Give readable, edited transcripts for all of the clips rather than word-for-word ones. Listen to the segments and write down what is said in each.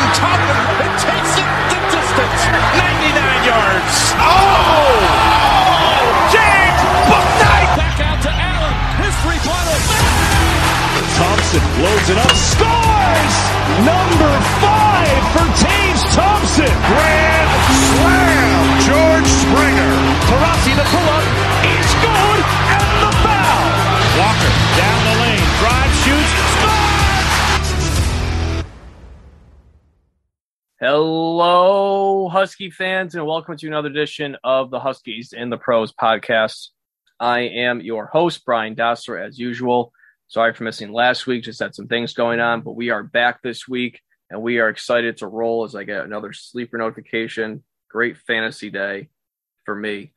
top and takes it the distance. 99 yards. Oh! James Bouknight! Back out to Allen. His three-pointer. Thompson loads it up. Scores! Number 5 for Tage Thompson. Grand slam. George Springer. Taurasi the pull-up. He's good. And the foul. Walker down the lane. Drive, shoots, scores! Hello, Husky fans, and welcome to another edition of the Huskies in the Pros podcast. I am your host, Brian Dossler, as usual. Sorry for missing last week. Just had some things going on, but we are back this week, and we are excited to roll as I get another sleeper notification. Great fantasy day for me.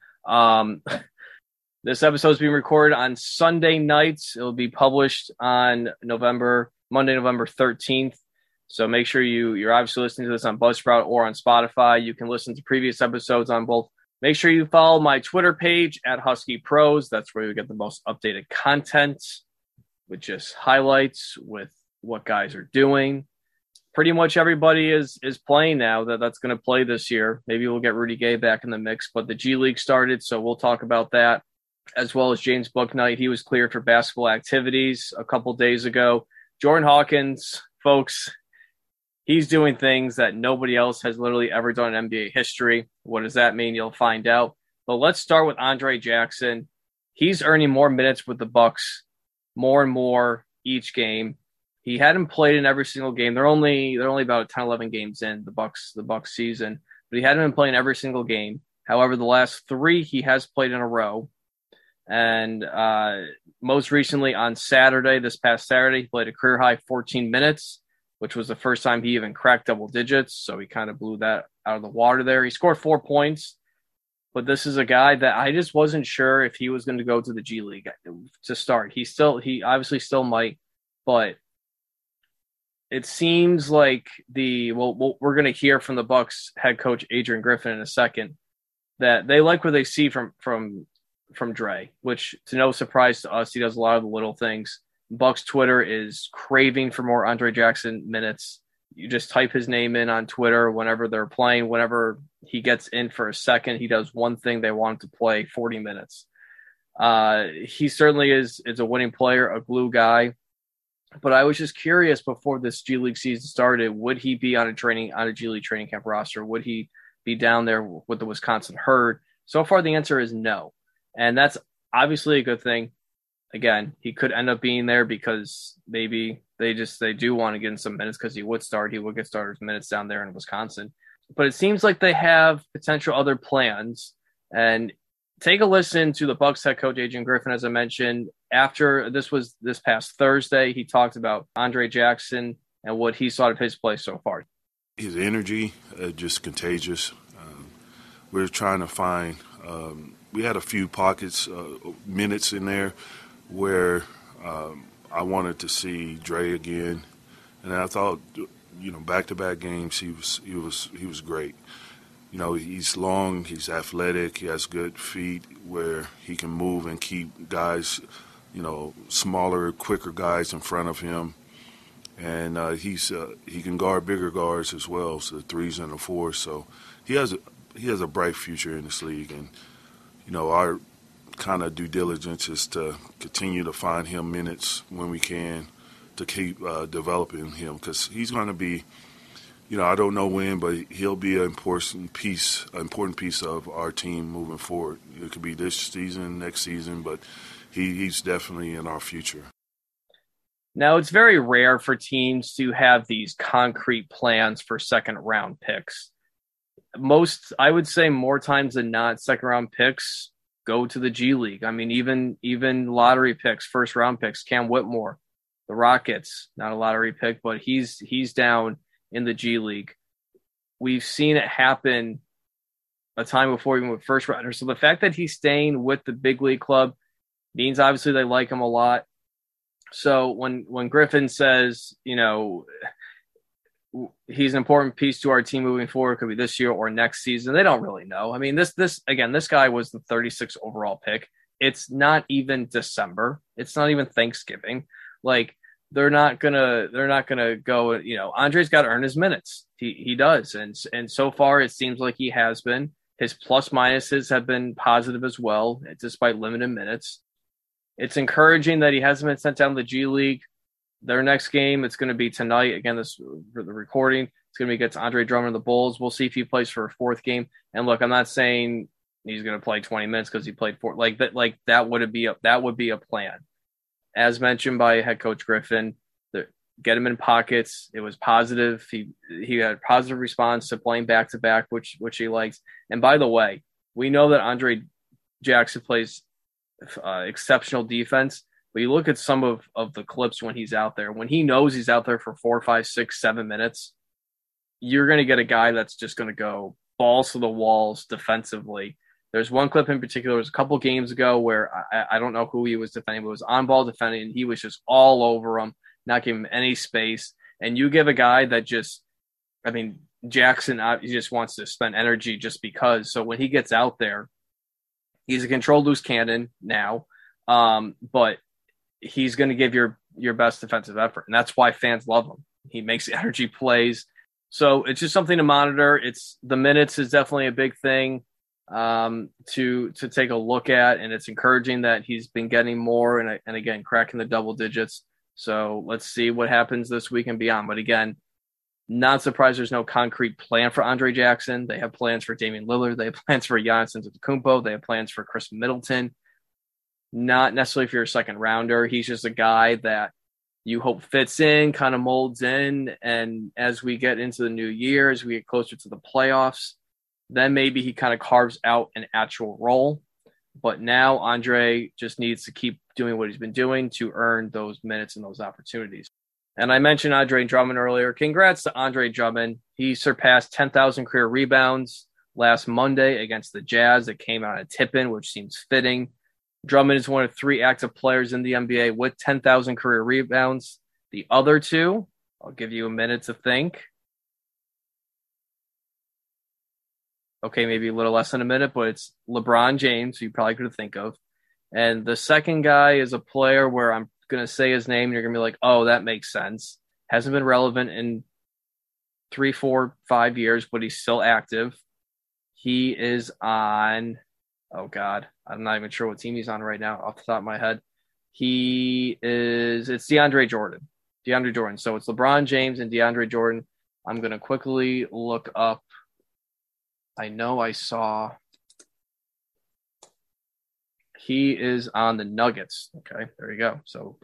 This episode is being recorded on Sunday nights. It will be published on Monday, November 13th. So make sure you're obviously listening to this on Buzzsprout or on Spotify. You can listen to previous episodes on both. Make sure you follow my Twitter page at Husky Pros. That's where you get the most updated content with just highlights with what guys are doing. Pretty much everybody is playing now that's going to play this year. Maybe we'll get Rudy Gay back in the mix, but the G League started, so we'll talk about that, as well as James Bouknight. He was cleared for basketball activities a couple days ago. Jordan Hawkins, folks, he's doing things that nobody else has literally ever done in NBA history. What does that mean? You'll find out. But let's start with Andre Jackson. He's earning more minutes with the Bucks, more and more each game. He hadn't played in every single game. They're only about 10, 11 games in the Bucks season, but he hadn't been playing every single game. However, the last 3 he has played in a row. And most recently on Saturday, this past Saturday, he played a career high 14 minutes, which was the first time he even cracked double digits. So he kind of blew that out of the water there. He scored 4 points, but this is a guy that I just wasn't sure if he was going to go to the G League to start. He obviously still might, but it seems like we're going to hear from the Bucks head coach Adrian Griffin in a second that they like what they see from Dre, which to no surprise to us, he does a lot of the little things. Bucks Twitter is craving for more Andre Jackson minutes. You just type his name in on Twitter whenever they're playing. Whenever he gets in for a second, he does one thing. They want him to play 40 minutes. He certainly is a winning player, a glue guy. But I was just curious before this G League season started, would he be on a G League training camp roster? Would he be down there with the Wisconsin Herd? So far, the answer is no. And that's obviously a good thing. Again, he could end up being there because maybe they do want to get in some minutes because he would get starters minutes down there in Wisconsin. But it seems like they have potential other plans. And take a listen to the Bucks head coach Adrian Griffin, as I mentioned. After this past Thursday, he talked about Andre Jackson and what he saw of his play so far. His energy, just contagious. We're trying to find. We had a few pockets, minutes in there where I wanted to see Dre again, and I thought, back-to-back games he was great. He's long, he's athletic, he has good feet where he can move and keep guys, smaller, quicker guys in front of him, and he can guard bigger guards as well, so the 3s and the 4s. So he has a bright future in this league, and our kind of due diligence is to continue to find him minutes when we can to keep developing him, because he's going to be, I don't know when, but he'll be an important piece of our team moving forward. It could be this season, next season, but he's definitely in our future. Now, it's very rare for teams to have these concrete plans for second-round picks. I would say more times than not, second-round picks go to the G League. I mean, even lottery picks, first-round picks, Cam Whitmore, the Rockets, not a lottery pick, but he's down in the G League. We've seen it happen a time before, even with first rounders. So the fact that he's staying with the big league club means obviously they like him a lot. So when Griffin says, he's an important piece to our team moving forward, could be this year or next season, they don't really know. I mean, this guy was the 36th overall pick. It's not even December. It's not even Thanksgiving. Like, they're not gonna go. Andre's got to earn his minutes. He does, and so far it seems like he has been. His plus minuses have been positive as well, despite limited minutes. It's encouraging that he hasn't been sent down to the G League. Their next game, it's going to be tonight. Again, this for the recording. It's going to be against Andre Drummond of the Bulls. We'll see if he plays for a fourth game. And look, I'm not saying he's going to play 20 minutes because he played four. That would be a plan. As mentioned by head coach Griffin, get him in pockets. It was positive. He had a positive response to playing back to back, which he likes. And by the way, we know that Andre Jackson plays exceptional defense. But you look at some of the clips when he's out there. When he knows he's out there for 4, 5, 6, 7 minutes, you're going to get a guy that's just going to go balls to the walls defensively. There's one clip in particular. It was a couple games ago where I don't know who he was defending, but it was on-ball defending, and he was just all over him, not giving him any space. And you give a guy that Jackson, he just wants to spend energy just because. So when he gets out there, he's a controlled loose cannon now, but he's going to give your best defensive effort, and that's why fans love him. He makes energy plays. So it's just something to monitor. It's the minutes is definitely a big thing to take a look at, and it's encouraging that he's been getting more and again cracking the double digits. So let's see what happens this week and beyond. But again, not surprised there's no concrete plan for Andre Jackson. They have plans for Damian Lillard. They have plans for Giannis Antetokounmpo. They have plans for Chris Middleton. Not necessarily if you're a second rounder. He's just a guy that you hope fits in, kind of molds in. And as we get into the new year, as we get closer to the playoffs, then maybe he kind of carves out an actual role. But now Andre just needs to keep doing what he's been doing to earn those minutes and those opportunities. And I mentioned Andre Drummond earlier. Congrats to Andre Drummond. He surpassed 10,000 career rebounds last Monday against the Jazz. It came out of tip-in, which seems fitting. Drummond is one of 3 active players in the NBA with 10,000 career rebounds. The other 2, I'll give you a minute to think. Okay, maybe a little less than a minute, but it's LeBron James, who you probably could think of. And the second guy is a player where I'm going to say his name, and you're going to be like, oh, that makes sense. Hasn't been relevant in 3, 4, 5 years, but he's still active. He is on... Oh, God. I'm not even sure what team he's on right now off the top of my head. It's DeAndre Jordan. DeAndre Jordan. So it's LeBron James and DeAndre Jordan. I'm going to quickly look up. I know I saw he is on the Nuggets. Okay, there you go. So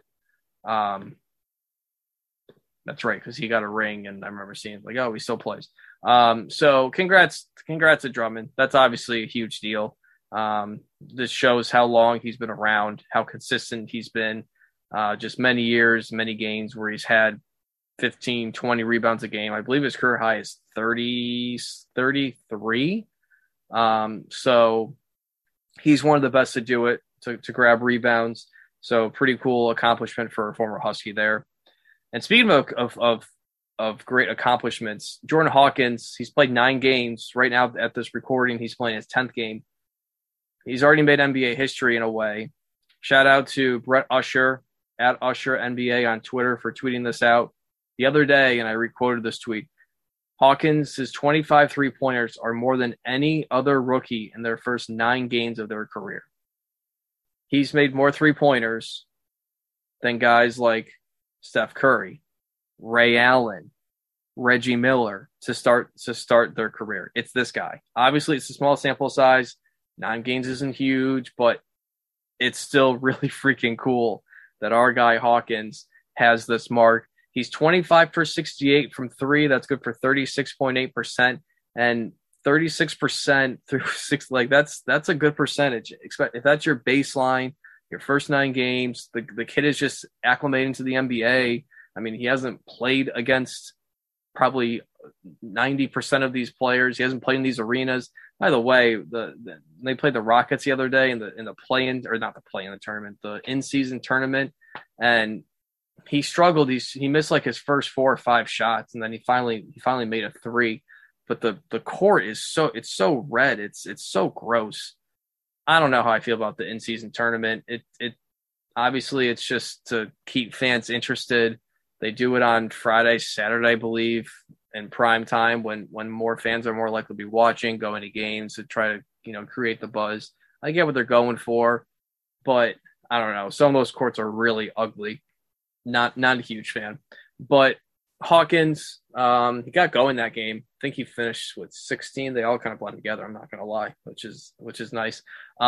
that's right, because he got a ring, and I remember seeing like, oh, he still plays. So congrats to Drummond. That's obviously a huge deal. This shows how long he's been around, how consistent he's been, just many years, many games where he's had 15, 20 rebounds a game. I believe his career high is 33. So he's one of the best to do it, to grab rebounds. So pretty cool accomplishment for a former Husky there. And speaking of great accomplishments, Jordan Hawkins, he's played 9 games. Right now at this recording, he's playing his 10th game. He's already made NBA history in a way. Shout out to Brett Usher at Usher NBA on Twitter for tweeting this out the other day, and I requoted this tweet. Hawkins' 25 three-pointers are more than any other rookie in their first 9 games of their career. He's made more three-pointers than guys like Steph Curry, Ray Allen, Reggie Miller to start their career. It's this guy. Obviously, it's a small sample size. 9 games isn't huge, but it's still really freaking cool that our guy Hawkins has this mark. He's 25 for 68 from 3. That's good for 36.8%, and 36% through 6. Like that's a good percentage. If that's your baseline, your first 9 games, the kid is just acclimating to the NBA. I mean, he hasn't played against probably 90% of these players. He hasn't played in these arenas. By the way, they played the Rockets the other day in the play-in, or not the play-in, the tournament, the in-season tournament, and he struggled. He missed like his first 4 or 5 shots, and then he finally made a 3. But the court is so red. It's so gross. I don't know how I feel about the in-season tournament. It obviously it's just to keep fans interested. They do it on Friday, Saturday, I believe, in prime time when more fans are more likely to be watching, going to games to try to, create the buzz. I get what they're going for, but I don't know. Some of those courts are really ugly. Not a huge fan. But Hawkins, he got going that game. I think he finished with 16. They all kind of blend together, I'm not going to lie, which is nice.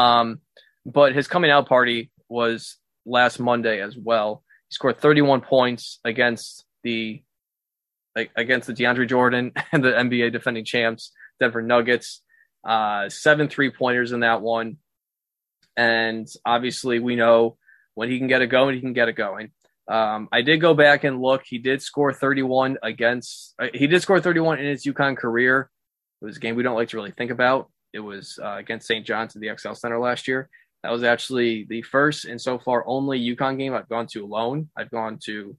But his coming out party was last Monday as well. He scored 31 points against the DeAndre Jordan and the NBA defending champs, Denver Nuggets. 7 3-pointers in that one. And obviously we know when he can get it going, he can get it going. I did go back and look. He did score 31 in his UConn career. It was a game we don't like to really think about. It was against St. John's at the XL Center last year. That was actually the first and so far only UConn game I've gone to alone. I've gone to,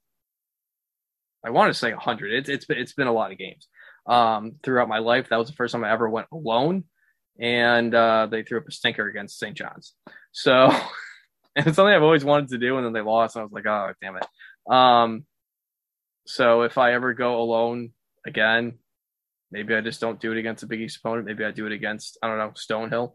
I want to say 100. It's been a lot of games throughout my life. That was the first time I ever went alone. And they threw up a stinker against St. John's. So, and it's something I've always wanted to do, and then they lost, and I was like, oh, damn it. So if I ever go alone again, maybe I just don't do it against a Big East opponent. Maybe I do it against, I don't know, Stonehill.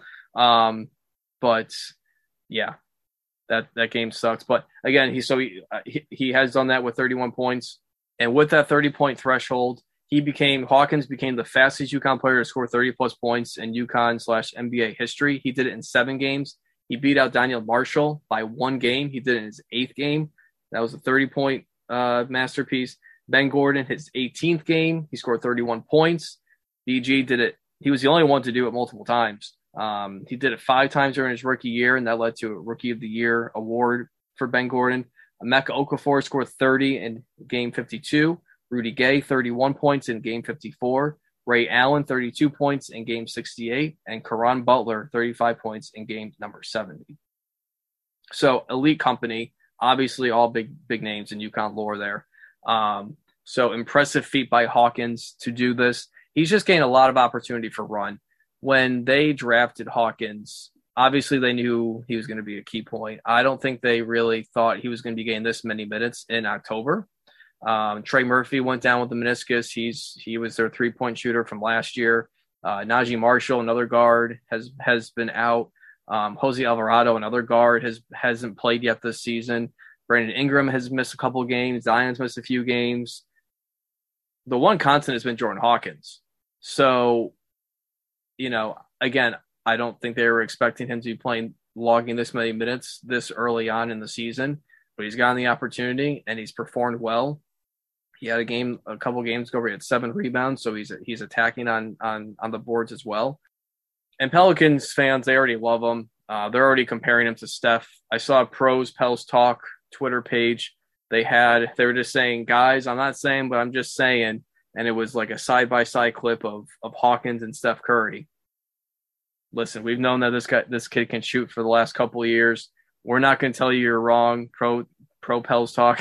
But yeah, that game sucks. But again, he has done that with 31 points, and with that 30-point threshold, Hawkins became the fastest UConn player to score 30-plus points in UConn/NBA history. He did it in 7 games. He beat out Daniel Marshall by 1 game. He did it in his 8th game. That was a 30-point masterpiece. Ben Gordon, his 18th game, he scored 31 points. BG did it. He was the only one to do it multiple times. He did it 5 times during his rookie year, and that led to a Rookie of the Year award for Ben Gordon. Emeka Okafor scored 30 in game 52. Rudy Gay, 31 points in game 54. Ray Allen, 32 points in game 68. And Caron Butler, 35 points in game number 70. So elite company, obviously all big names in UConn lore there. So impressive feat by Hawkins to do this. He's just gained a lot of opportunity for run. When they drafted Hawkins, obviously they knew he was going to be a key point. I don't think they really thought he was going to be getting this many minutes in October. Trey Murphy went down with the meniscus. He was their 3-point shooter from last year. Najee Marshall, another guard, has been out. Jose Alvarado, another guard, hasn't played yet this season. Brandon Ingram has missed a couple of games. Zion's missed a few games. The one constant has been Jordan Hawkins. So, again, I don't think they were expecting him to be logging this many minutes this early on in the season, but he's gotten the opportunity and he's performed well. He had a couple games ago where he had 7 rebounds, so he's attacking on the boards as well. And Pelicans fans, they already love him. They're already comparing him to Steph. I saw Pros Pels Talk Twitter page. They were just saying, guys, I'm not saying, but I'm just saying, and it was like a side-by-side clip of Hawkins and Steph Curry. Listen, we've known that this kid can shoot for the last couple of years. We're not going to tell you you're wrong. Pro Pels Talk.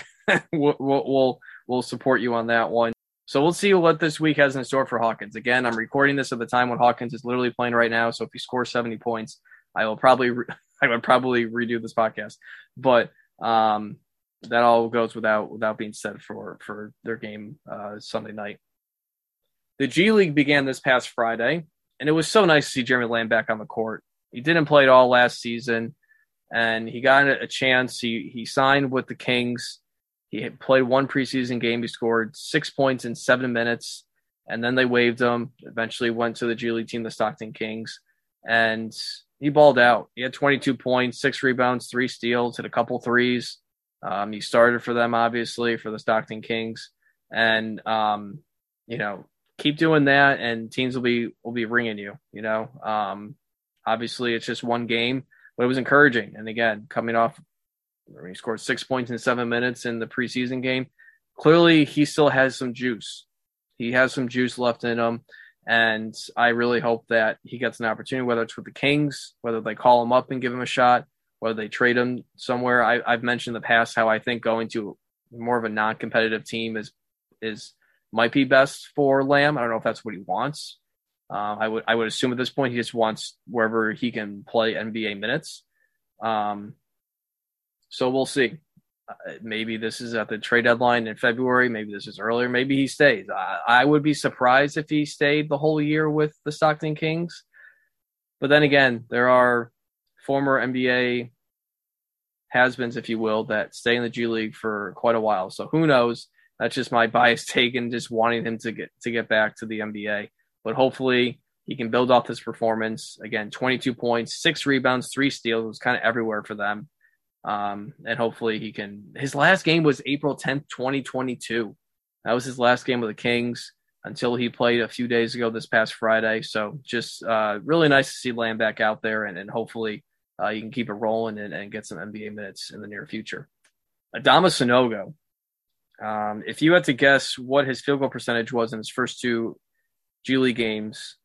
We'll support you on that one. So we'll see what this week has in store for Hawkins. Again, I'm recording this at the time when Hawkins is literally playing right now. So if he scores 70 points, I would probably redo this podcast. But that all goes without being said for their game Sunday night. The G League began this past Friday, and it was so nice to see Jeremy Lamb back on the court. He didn't play at all last season, and he got a chance. He signed with the Kings. He had played 1 preseason game. He scored 6 points in 7 minutes, and then they waived him. Eventually went to the G League team, the Stockton Kings, and he balled out. He had 22 points, 6 rebounds, 3 steals, hit a couple threes. He started for them, obviously, for the Stockton Kings, and keep doing that, and teams will be ringing you. Obviously, it's just 1 game, but it was encouraging. And again, coming off. He scored 6 points in 7 minutes in the preseason game. Clearly, he still has some juice. He has some juice left in him, and I really hope that he gets an opportunity, whether it's with the Kings, whether they call him up and give him a shot, whether they trade him somewhere. I've mentioned in the past how I think going to more of a non-competitive team might be best for Lamb. I don't know if that's what he wants. I would assume at this point he just wants wherever he can play NBA minutes. So we'll see. Maybe this is at the trade deadline in February. Maybe this is earlier. Maybe he stays. I would be surprised if he stayed the whole year with the Stockton Kings. But then again, there are former NBA has-beens, if you will, that stay in the G League for quite a while. So who knows? That's just my biased take and just wanting him to get back to the NBA. But hopefully he can build off this performance. Again, 22 points, 6 rebounds, 3 steals. It was kind of everywhere for them. And hopefully he can. His last game was April 10th, 2022. That was his last game with the Kings until he played a few days ago this past Friday. So just really nice to see Lamb back out there, and hopefully you can keep it rolling and get some NBA minutes in the near future. Adama Sanogo. If you had to guess what his field goal percentage was in his first 2 G League games,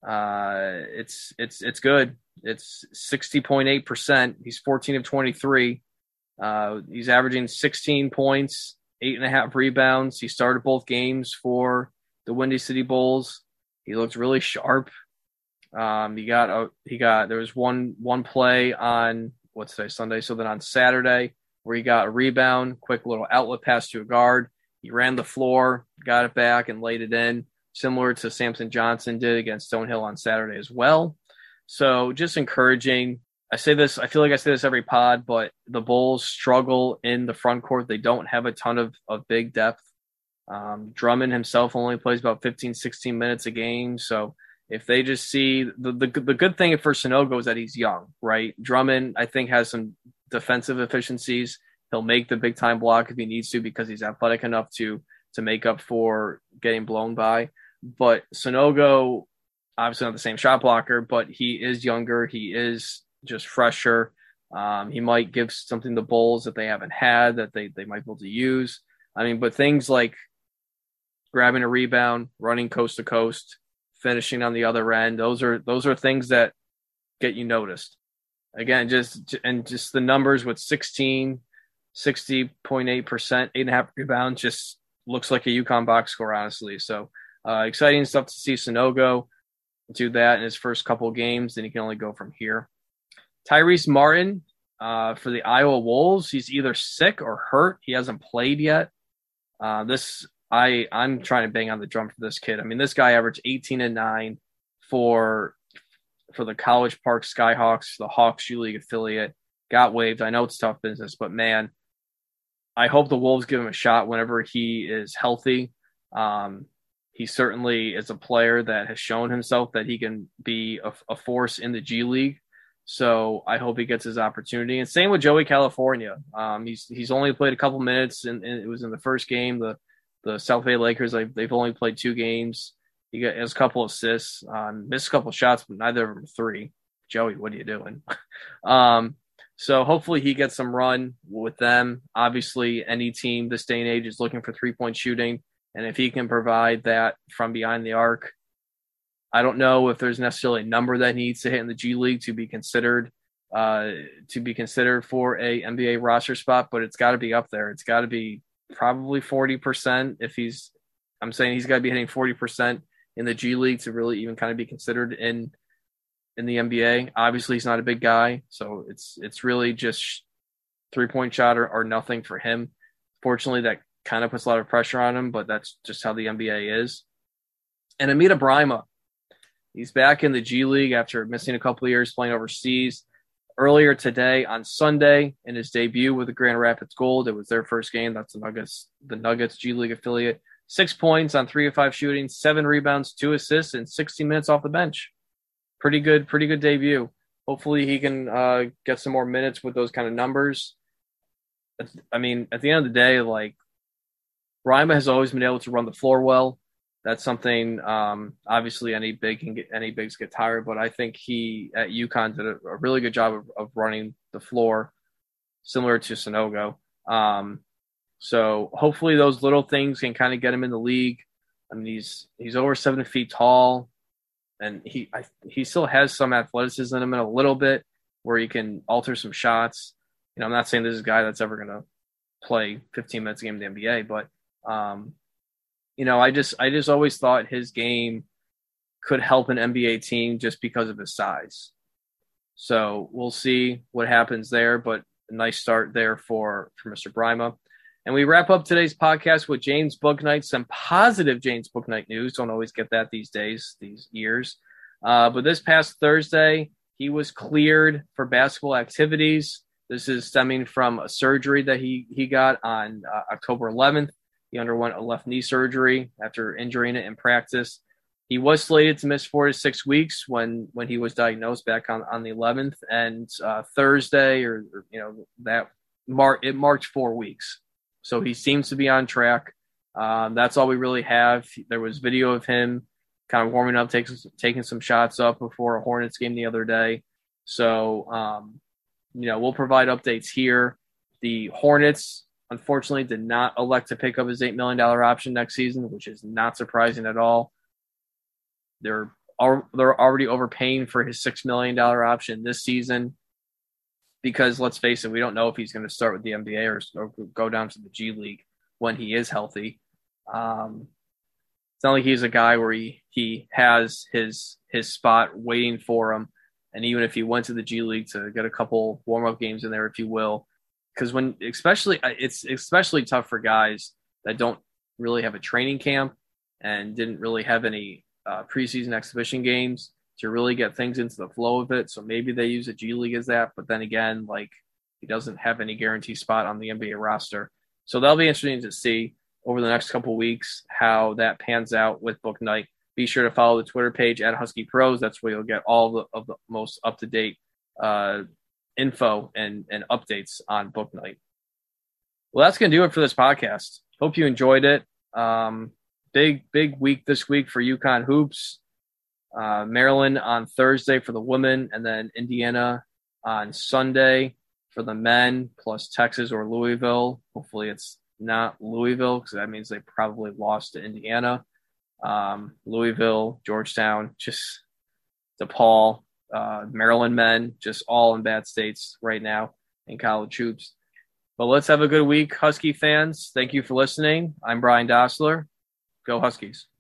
it's good. It's 60.8%. He's 14 of 23. He's averaging 16 points, 8.5 rebounds. He started both games for the Windy City Bulls. He looked really sharp. There was one play on what's today, Sunday. So then on Saturday, where he got a rebound, quick little outlet pass to a guard. He ran the floor, got it back, and laid it in, similar to Samson Johnson did against Stonehill on Saturday as well. So just encouraging. I feel like I say this every pod, but the Bulls struggle in the front court. They don't have a ton of big depth. Drummond himself only plays about 15, 16 minutes a game. So if they just see the good thing for Sanogo is that he's young, right? Drummond, I think, has some defensive efficiencies. He'll make the big time block if he needs to because he's athletic enough to make up for getting blown by. But Sanogo, obviously not the same shot blocker, but he is younger. He is just fresher. He might give something to Bulls that they haven't had that they might be able to use. I mean, but things like grabbing a rebound, running coast to coast, finishing on the other end, those are things that get you noticed. Again, just the numbers with 16, 60.8%, 8.5 rebounds, just looks like a UConn box score, honestly. So exciting stuff to see Sanogo do that in his first couple of games, then he can only go from here. Tyrese Martin for the Iowa Wolves, he's either sick or hurt. He hasn't played yet. I'm trying to bang on the drum for this kid. I mean, this guy averaged 18 and 9 for the College Park Skyhawks, the Hawks U League affiliate. Got waived. I know it's tough business, but man, I hope the Wolves give him a shot whenever he is healthy. He certainly is a player that has shown himself that he can be a force in the G League. So I hope he gets his opportunity. And same with Joey California. He's only played a couple minutes, and it was in the first game. The South Bay Lakers, they've only played 2 games. He has a couple assists, missed a couple shots, but neither of them 3. Joey, what are you doing? So hopefully he gets some run with them. Obviously, any team this day and age is looking for 3-point shooting. And if he can provide that from behind the arc, I don't know if there's necessarily a number that he needs to hit in the G League to be considered for a NBA roster spot, but it's got to be up there. It's got to be probably 40%. I'm saying he's got to be hitting 40% in the G League to really even kind of be considered in the NBA. Obviously, he's not a big guy, so it's really just 3-point shot or nothing for him. Fortunately, that kind of puts a lot of pressure on him, but that's just how the NBA is. And Amita Brima, he's back in the G League after missing a couple of years playing overseas. Earlier today on Sunday, in his debut with the Grand Rapids Gold, it was their first game. That's the Nuggets G League affiliate. 6 points on 3 of 5 shooting, 7 rebounds, 2 assists, and 60 minutes off the bench. Pretty good debut. Hopefully he can get some more minutes with those kind of numbers. I mean, at the end of the day, like, Brima has always been able to run the floor well. That's something, obviously any bigs get tired, but I think he at UConn did a really good job of running the floor, similar to Sanogo. So hopefully those little things can kind of get him in the league. I mean, he's over 7 feet tall, and he still has some athleticism in him a little bit where he can alter some shots. You know, I'm not saying this is a guy that's ever going to play 15 minutes a game in the NBA, but you know, I just always thought his game could help an NBA team just because of his size. So we'll see what happens there. But nice start there for Mr. Brima. And we wrap up today's podcast with James Bouknight, some positive James Bouknight news. Don't always get that these days, these years. But this past Thursday, he was cleared for basketball activities. This is stemming from a surgery that he got on October 11th. He underwent a left knee surgery after injuring it in practice. He was slated to miss 4 to 6 weeks when he was diagnosed back on the 11th. And Thursday, it marked 4 weeks. So he seems to be on track. That's all we really have. There was video of him kind of warming up, taking some shots up before a Hornets game the other day. So, we'll provide updates here. The Hornets, unfortunately, did not elect to pick up his $8 million option next season, which is not surprising at all. They're already overpaying for his $6 million option this season. Because let's face it, we don't know if he's going to start with the NBA or go down to the G League when he is healthy. It's not like he's a guy where he has his spot waiting for him. And even if he went to the G League to get a couple warm-up games in there, if you will, because it's especially tough for guys that don't really have a training camp and didn't really have any preseason exhibition games to really get things into the flow of it. So maybe they use a G League as that. But then again, he doesn't have any guaranteed spot on the NBA roster. So that'll be interesting to see over the next couple of weeks how that pans out with Bouknight. Be sure to follow the Twitter page at Husky Pros. That's where you'll get all of the most up-to-date info and updates on Bouknight. Well, that's going to do it for this podcast. Hope you enjoyed it. Big week this week for UConn hoops. Maryland on Thursday for the women, and then Indiana on Sunday for the men, plus Texas or Louisville. Hopefully it's not Louisville, because that means they probably lost to Indiana. Louisville, Georgetown, just DePaul, Maryland men, just all in bad states right now in college hoops. But let's have a good week, Husky fans. Thank you for listening. I'm Brian Dossler. Go Huskies.